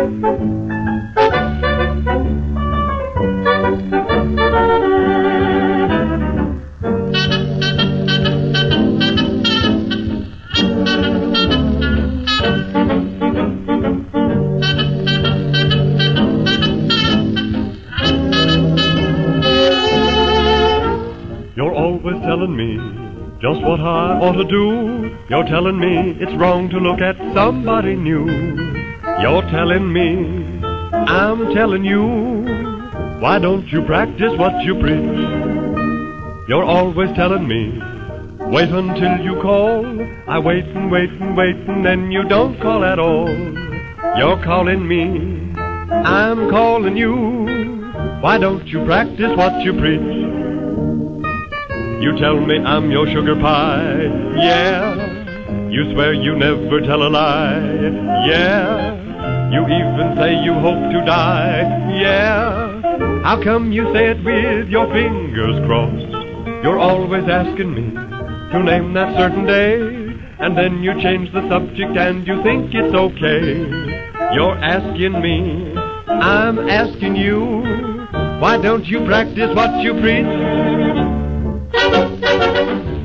You're always telling me just what I ought to do. You're telling me it's wrong to look at somebody new. You're telling me, I'm telling you, why don't you practice what you preach? You're always telling me, wait until you call. I wait and wait and wait and then you don't call at all. You're calling me, I'm calling you, why don't you practice what you preach? You tell me I'm your sugar pie, yeah. You swear you never tell a lie, yeah. You even say you hope to die, yeah. How come you say it with your fingers crossed? You're always asking me to name that certain day, and then you change the subject and you think it's okay. You're asking me, I'm asking you, why don't you practice what you preach?